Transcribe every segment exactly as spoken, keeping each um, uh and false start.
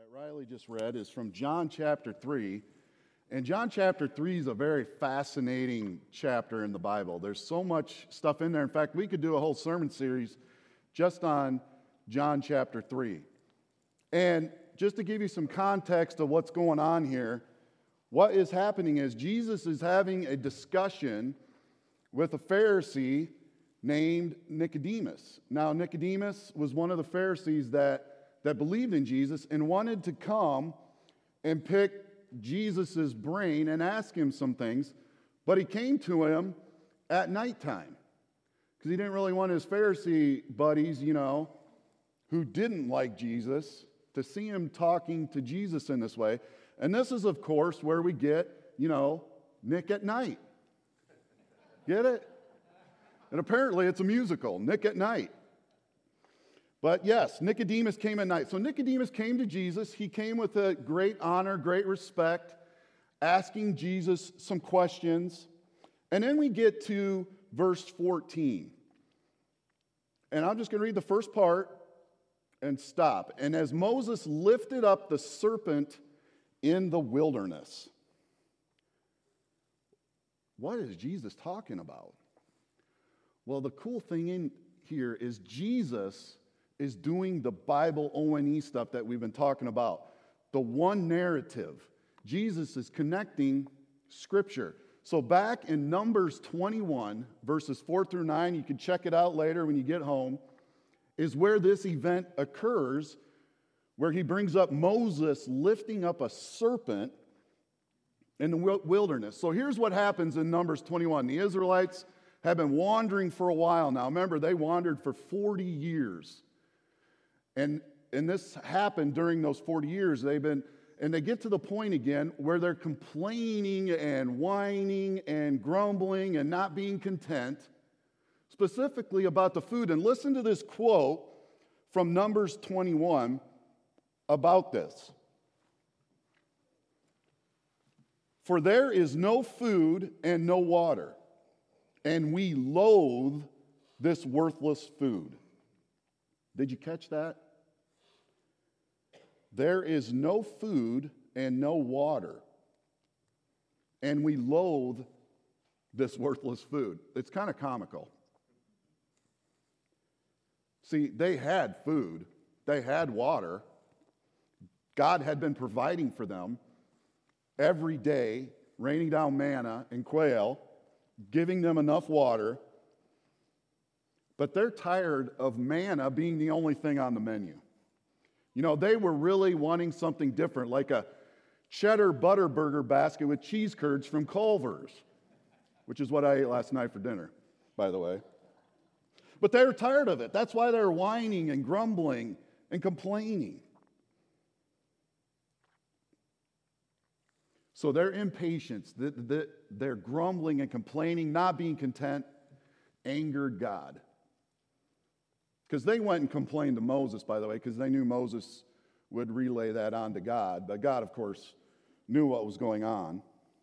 Riley just read is from John chapter three. And John chapter three is a very fascinating chapter in the Bible. There's so much stuff in there. In fact, we could do a whole sermon series just on John chapter three. And just to give you some context of what's going on here, what is happening is Jesus is having a discussion with a Pharisee named Nicodemus. Now, Nicodemus was one of the Pharisees that, that believed in Jesus and wanted to come and pick Jesus' brain and ask him some things, but he came to him at nighttime because he didn't really want his Pharisee buddies, you know, who didn't like Jesus, to see him talking to Jesus in this way. And this is, of course, where we get, you know, Nick at Night. Get it? And apparently it's a musical, Nick at Night. But yes, Nicodemus came at night. So Nicodemus came to Jesus. He came with a great honor, great respect, asking Jesus some questions. And then we get to verse fourteen. And I'm just going to read the first part and stop. And as Moses lifted up the serpent in the wilderness. What is Jesus talking about? Well, the cool thing in here is Jesus is doing the Bible O N E stuff that we've been talking about. The one narrative. Jesus is connecting Scripture. So back in Numbers twenty-one, verses four through nine, you can check it out later when you get home, is where this event occurs, where he brings up Moses lifting up a serpent in the wilderness. So here's what happens in Numbers twenty-one. The Israelites have been wandering for a while now. Remember, they wandered for forty years. And, and this happened during those forty years. They've been, and they get to the point again where they're complaining and whining and grumbling and not being content, specifically about the food. And listen to this quote from Numbers twenty-one about this. For there is no food and no water, and we loathe this worthless food. Did you catch that? There is no food and no water, and we loathe this worthless food. It's kind of comical. See, they had food. They had water. God had been providing for them every day, raining down manna and quail, giving them enough water. But they're tired of manna being the only thing on the menu. You know, they were really wanting something different, like a cheddar butter burger basket with cheese curds from Culver's, which is what I ate last night for dinner, by the way. But they were tired of it. That's why they're whining and grumbling and complaining. So their impatience, their grumbling and complaining, not being content, angered God. Because they went and complained to Moses, by the way, because they knew Moses would relay that on to God. But God, of course, knew what was going on.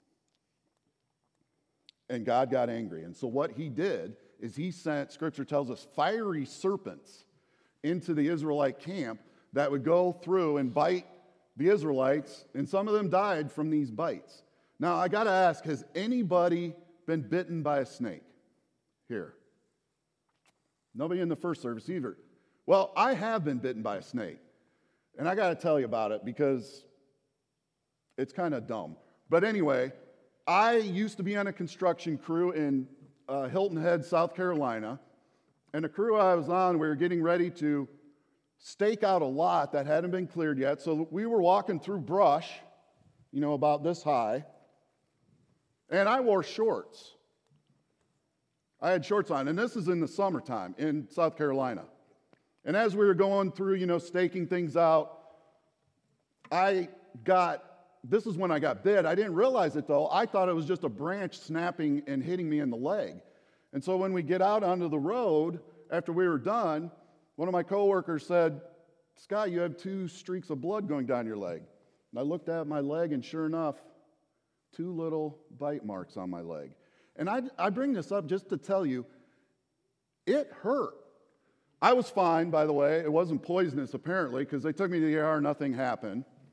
And God got angry. And so what he did is he sent, Scripture tells us, fiery serpents into the Israelite camp that would go through and bite the Israelites, and some of them died from these bites. Now, I got to ask, has anybody been bitten by a snake here? Nobody in the first service either. Well, I have been bitten by a snake, and I got to tell you about it because it's kind of dumb. But anyway, I used to be on a construction crew in uh, Hilton Head, South Carolina, and the crew I was on, we were getting ready to stake out a lot that hadn't been cleared yet. So we were walking through brush, you know, about this high, and I wore shorts. I had shorts on, and this is in the summertime in South Carolina. And as we were going through, you know, staking things out, I got, this is when I got bit. I didn't realize it, though. I thought it was just a branch snapping and hitting me in the leg. And so when we get out onto the road, after we were done, one of my coworkers said, Scott, you have two streaks of blood going down your leg. And I looked at my leg, and sure enough, two little bite marks on my leg. And I, I bring this up just to tell you, it hurt. I was fine, by the way. It wasn't poisonous, apparently, because they took me to the E R, nothing happened.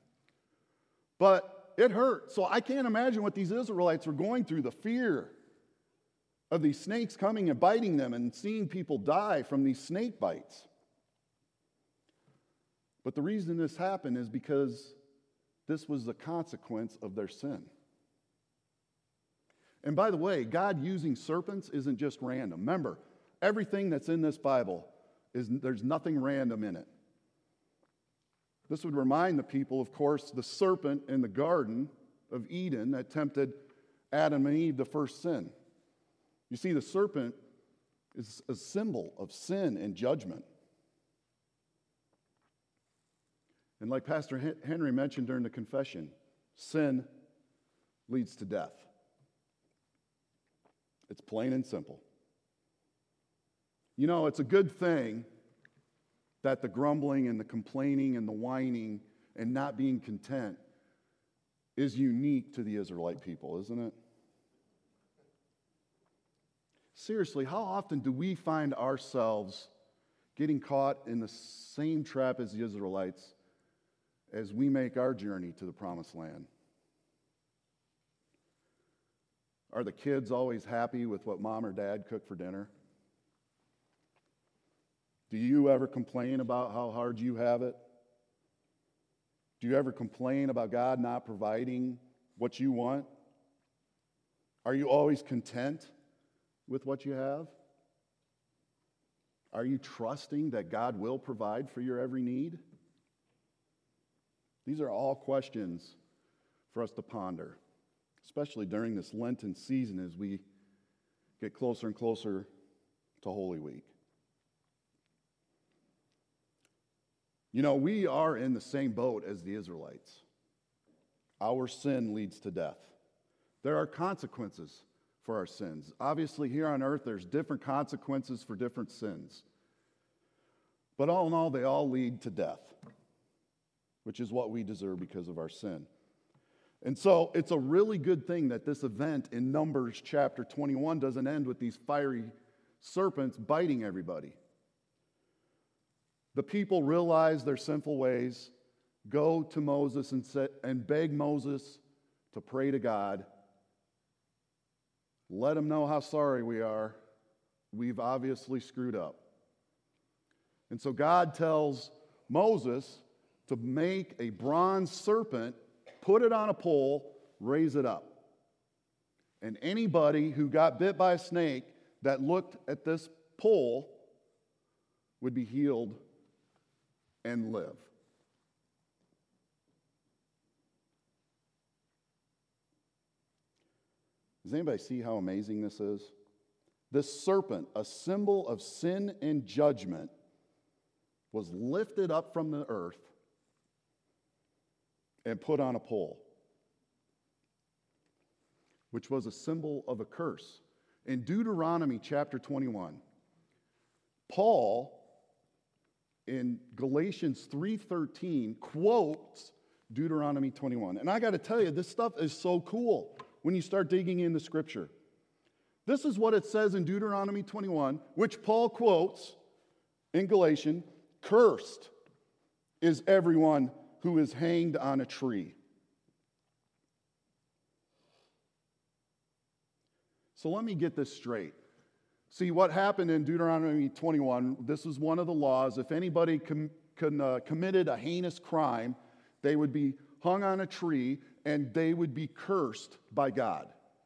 But it hurt. So I can't imagine what these Israelites were going through, the fear of these snakes coming and biting them and seeing people die from these snake bites. But the reason this happened is because this was the consequence of their sin. And by the way, God using serpents isn't just random. Remember, everything that's in this Bible, is there's nothing random in it. This would remind the people, of course, the serpent in the Garden of Eden that tempted Adam and Eve, the first sin. You see, the serpent is a symbol of sin and judgment. And like Pastor Henry mentioned during the confession, sin leads to death. It's plain and simple. You know, it's a good thing that the grumbling and the complaining and the whining and not being content is unique to the Israelite people, isn't it? Seriously, how often do we find ourselves getting caught in the same trap as the Israelites as we make our journey to the promised land? Are the kids always happy with what mom or dad cook for dinner? Do you ever complain about how hard you have it? Do you ever complain about God not providing what you want? Are you always content with what you have? Are you trusting that God will provide for your every need? These are all questions for us to ponder, especially during this Lenten season as we get closer and closer to Holy Week. You know, we are in the same boat as the Israelites. Our sin leads to death. There are consequences for our sins. Obviously, here on earth, there's different consequences for different sins. But all in all, they all lead to death, which is what we deserve because of our sin. And so it's a really good thing that this event in Numbers chapter twenty-one doesn't end with these fiery serpents biting everybody. The people realize their sinful ways, go to Moses and, say, and beg Moses to pray to God. Let him know how sorry we are. We've obviously screwed up. And so God tells Moses to make a bronze serpent, put it on a pole, raise it up. And anybody who got bit by a snake that looked at this pole would be healed and live. Does anybody see how amazing this is? This serpent, a symbol of sin and judgment, was lifted up from the earth and put on a pole, which was a symbol of a curse. In Deuteronomy chapter twenty-one, Paul, in Galatians three thirteen, quotes Deuteronomy twenty-one. And I got to tell you, this stuff is so cool when you start digging into Scripture. This is what it says in Deuteronomy twenty-one, which Paul quotes in Galatians: "Cursed is everyone who is hanged on a tree." So let me get this straight. See, what happened in Deuteronomy twenty-one, this is one of the laws. If anybody com- com- uh, committed a heinous crime, they would be hung on a tree and they would be cursed by God.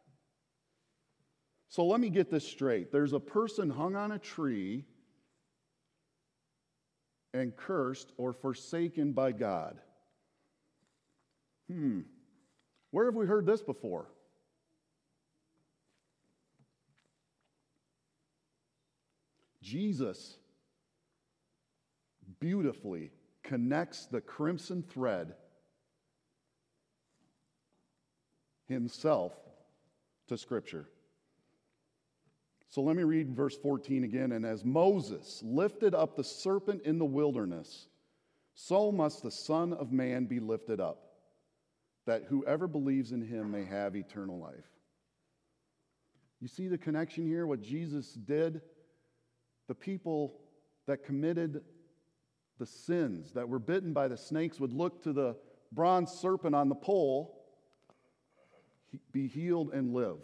So let me get this straight. There's a person hung on a tree and cursed or forsaken by God. Hmm. Where have we heard this before? Jesus beautifully connects the crimson thread himself to Scripture. So let me read verse fourteen again. "And as Moses lifted up the serpent in the wilderness, so must the Son of Man be lifted up, that whoever believes in him may have eternal life." You see the connection here, what Jesus did? The people that committed the sins, that were bitten by the snakes, would look to the bronze serpent on the pole be healed and live.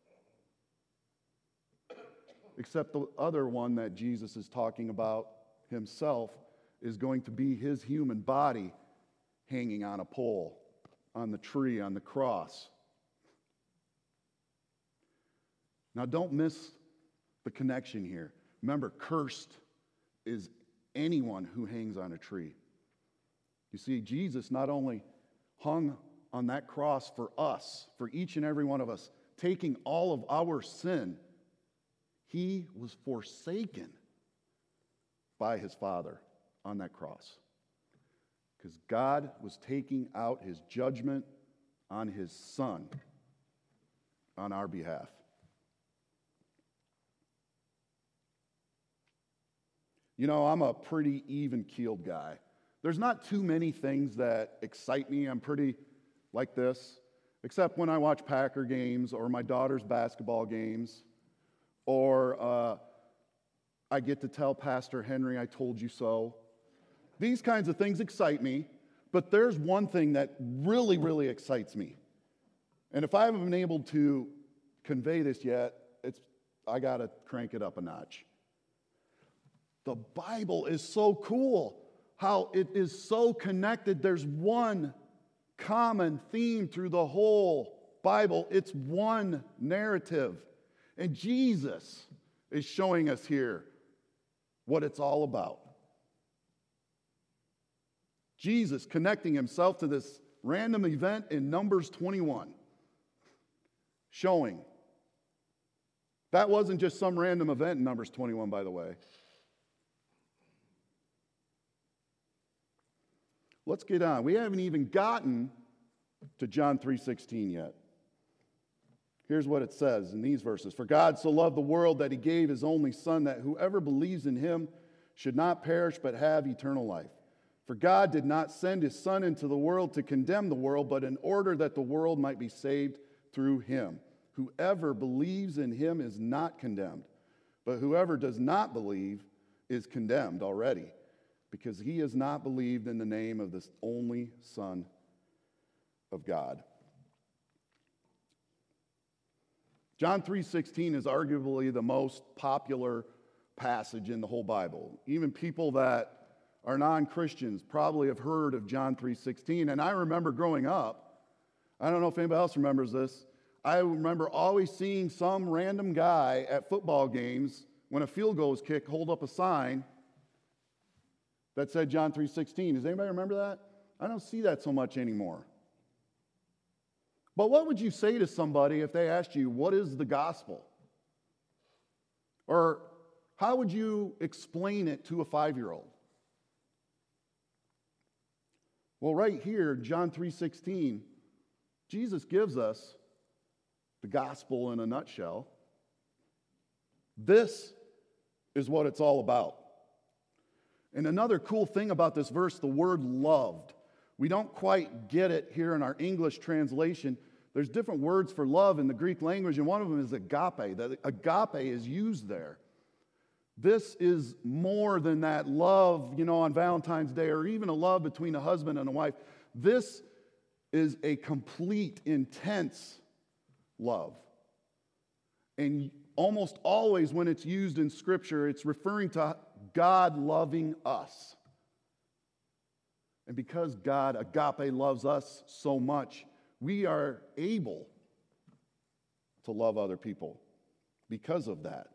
Except the other one that Jesus is talking about himself is going to be his human body hanging on a pole, on the tree, on the cross. Now, don't miss the connection here. Remember, cursed is anyone who hangs on a tree. You see, Jesus not only hung on that cross for us, for each and every one of us, taking all of our sin, he was forsaken by his Father on that cross. Because God was taking out his judgment on his Son on our behalf. You know, I'm a pretty even-keeled guy. There's not too many things that excite me. I'm pretty like this, except when I watch Packer games or my daughter's basketball games, or uh, I get to tell Pastor Henry, I told you so. These kinds of things excite me, but there's one thing that really, really excites me. And if I haven't been able to convey this yet, it's I got to crank it up a notch. The Bible is so cool, how it is so connected. There's one common theme through the whole Bible. It's one narrative. And Jesus is showing us here what it's all about. Jesus connecting himself to this random event in Numbers twenty-one, showing. That wasn't just some random event in Numbers twenty-one, by the way. Let's get on. We haven't even gotten to John three sixteen yet. Here's what it says in these verses. For God so loved the world that he gave his only Son, that whoever believes in him should not perish but have eternal life. For God did not send his Son into the world to condemn the world, but in order that the world might be saved through him. Whoever believes in him is not condemned, but whoever does not believe is condemned already, because he has not believed in the name of this only Son of God. John three sixteen is arguably the most popular passage in the whole Bible. Even people that are non-Christians probably have heard of John three sixteen. And I remember growing up, I don't know if anybody else remembers this, I remember always seeing some random guy at football games, when a field goal was kicked, hold up a sign that said John three sixteen. Does anybody remember that? I don't see that so much anymore. But what would you say to somebody if they asked you, what is the gospel? Or how would you explain it to a five-year-old? Well, right here, John three sixteen, Jesus gives us the gospel in a nutshell. This is what it's all about. And another cool thing about this verse, the word loved. We don't quite get it here in our English translation. There's different words for love in the Greek language, and one of them is agape. That agape is used there. This is more than that love, you know, on Valentine's Day, or even a love between a husband and a wife. This is a complete, intense love. And almost always when it's used in Scripture, it's referring to God loving us. And because God, agape, loves us so much, we are able to love other people because of that.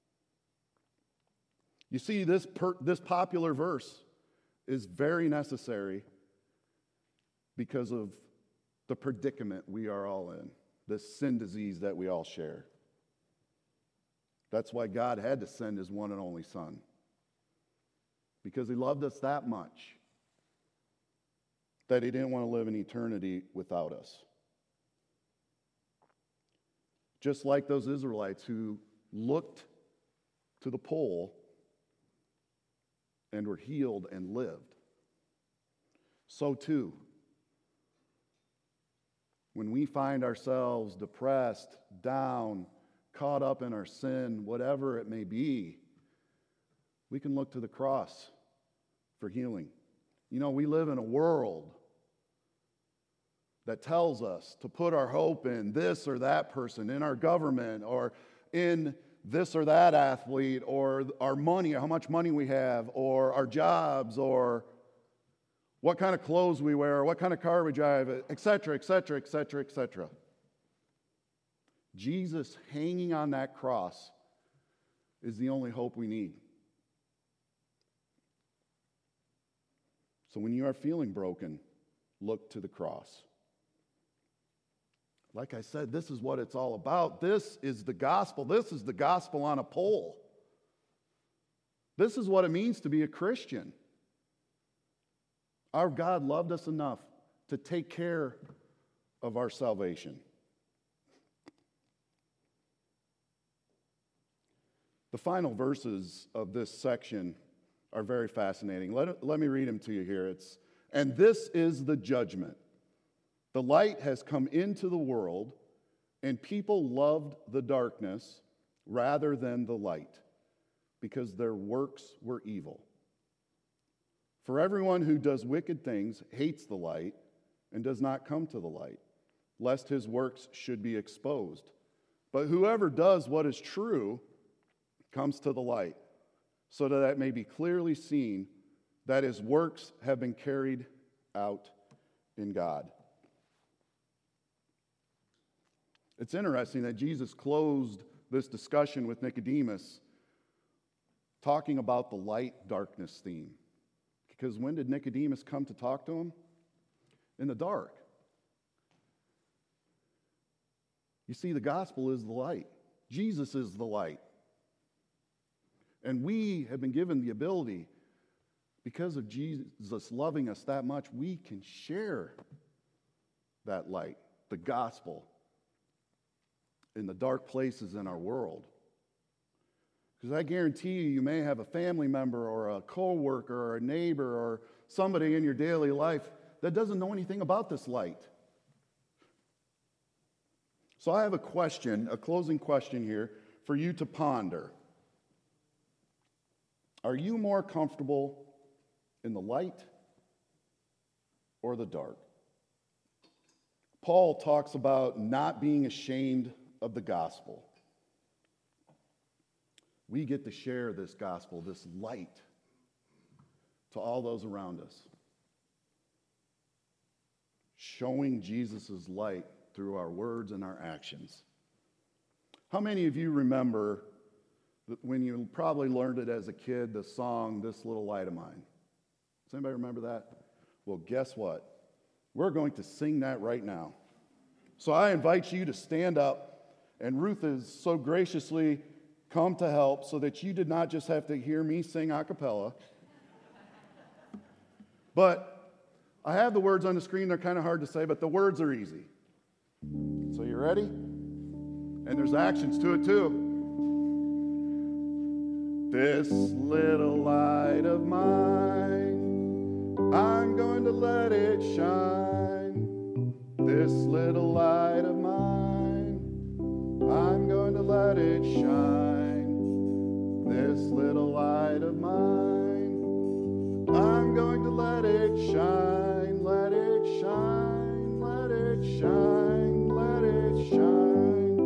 You see, this, per, this popular verse is very necessary because of the predicament we are all in, this sin disease that we all share. That's why God had to send his one and only Son, because he loved us that much that he didn't want to live in eternity without us. Just like those Israelites who looked to the pole and were healed and lived. So too, when we find ourselves depressed, down, caught up in our sin, whatever it may be, we can look to the cross for healing. You know, we live in a world that tells us to put our hope in this or that person, in our government, or in this or that athlete, or our money, or how much money we have, or our jobs, or what kind of clothes we wear, or what kind of car we drive, et cetera, et cetera, et cetera, et cetera. Jesus hanging on that cross is the only hope we need. So when you are feeling broken, look to the cross. Like I said, this is what it's all about. This is the gospel. This is the gospel on a pole. This is what it means to be a Christian. Our God loved us enough to take care of our salvation. The final verses of this section are very fascinating. Let, let me read them to you here. It's, and this is the judgment. The light has come into the world, and people loved the darkness rather than the light, because their works were evil. For everyone who does wicked things hates the light and does not come to the light, lest his works should be exposed. But whoever does what is true comes to the light, so that it may be clearly seen that his works have been carried out in God. It's interesting that Jesus closed this discussion with Nicodemus talking about the light-darkness theme. Because when did Nicodemus come to talk to him? In the dark. You see, the gospel is the light. Jesus is the light. And we have been given the ability, because of Jesus loving us that much, we can share that light, the gospel, in the dark places in our world. Because I guarantee you, you may have a family member or a coworker or a neighbor or somebody in your daily life that doesn't know anything about this light. So I have a question, a closing question here for you to ponder. Are you more comfortable in the light or the dark? Paul talks about not being ashamed of the gospel. We get to share this gospel, this light, to all those around us, showing Jesus' light through our words and our actions. How many of you remember that when you probably learned it as a kid, the song, This Little Light of Mine? Does anybody remember that? Well, guess what? We're going to sing that right now. So I invite you to stand up, and Ruth has so graciously come to help so that you did not just have to hear me sing a cappella. But I have the words on the screen. They're kind of hard to say, but the words are easy. So you ready? And there's actions to it too. This little light of mine, I'm going to let it shine. This little light of mine, I'm going to let it shine. This little light of mine, I'm going to let it shine. Let it shine, let it shine, let it shine.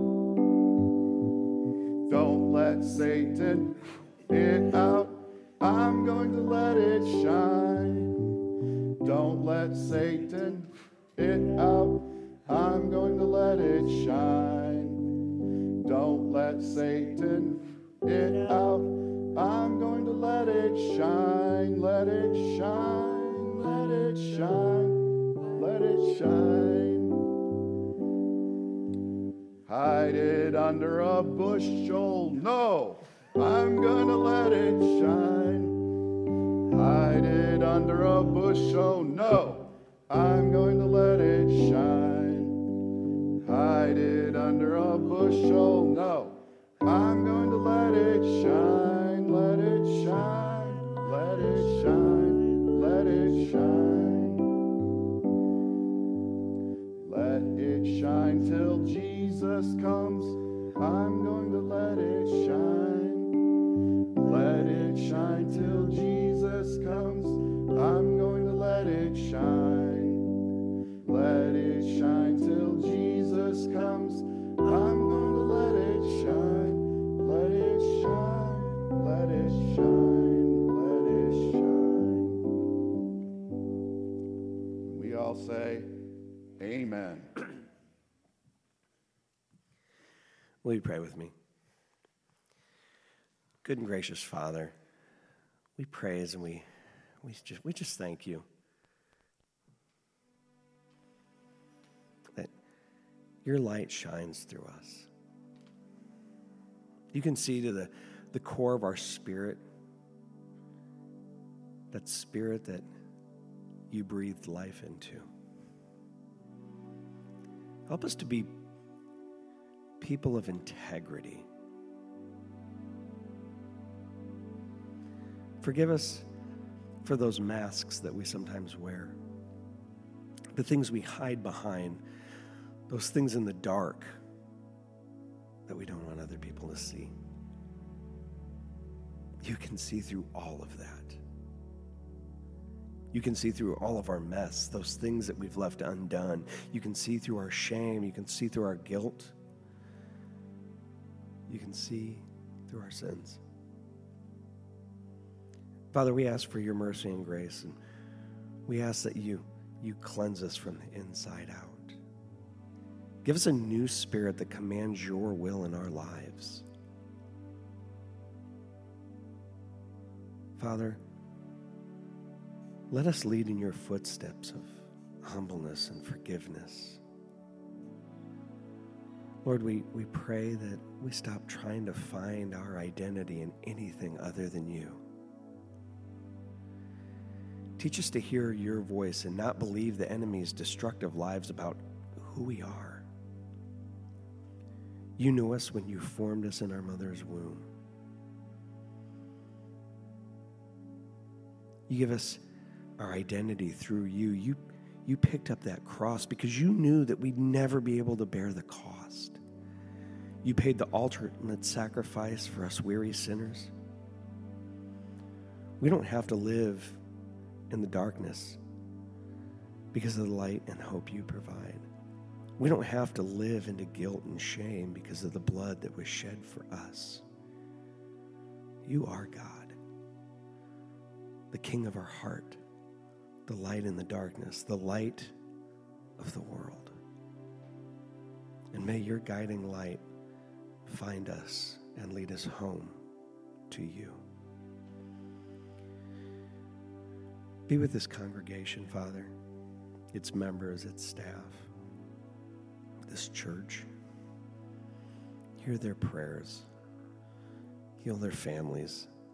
Don't let Satan it out. I'm going to let it shine. Don't let Satan it out. I'm going to let it shine. Don't let Satan it out. I'm going to let it shine. Let it shine. Let it shine. Let it shine. Hide it under a bushel. No, I'm going to let it shine. Hide it under a bushel. No, I'm going to let it shine. Hide it under a bushel. No, I'm going to let it shine. Let it shine. Let it shine. Let it shine. Let it shine till Jesus comes. I'm going to let it shine. Let it shine till Jesus comes. I'm going to let it shine. Let Will you pray with me? Good and gracious Father, we praise and we we just we just thank you that your light shines through us. You can see to the, the core of our spirit, that spirit that you breathed life into. Help us to be people of integrity. Forgive us for those masks that we sometimes wear, the things we hide behind, those things in the dark that we don't want other people to see. You can see through all of that. You can see through all of our mess, those things that we've left undone. You can see through our shame. You can see through our guilt. You can see through our sins. Father, we ask for your mercy and grace, and we ask that you, you cleanse us from the inside out. Give us a new spirit that commands your will in our lives. Father, let us lead in your footsteps of humbleness and forgiveness. Lord, we, we pray that we stop trying to find our identity in anything other than you. Teach us to hear your voice and not believe the enemy's destructive lies about who we are. You knew us when you formed us in our mother's womb. You give us our identity through you. You, you picked up that cross because you knew that we'd never be able to bear the cost. You paid the ultimate sacrifice for us weary sinners. We don't have to live in the darkness because of the light and hope you provide. We don't have to live into guilt and shame because of the blood that was shed for us. You are God, the King of our heart, the light in the darkness, the light of the world. And may your guiding light find us and lead us home to you. Be with this congregation, Father, its members, its staff, this church. Hear their prayers. Heal their families.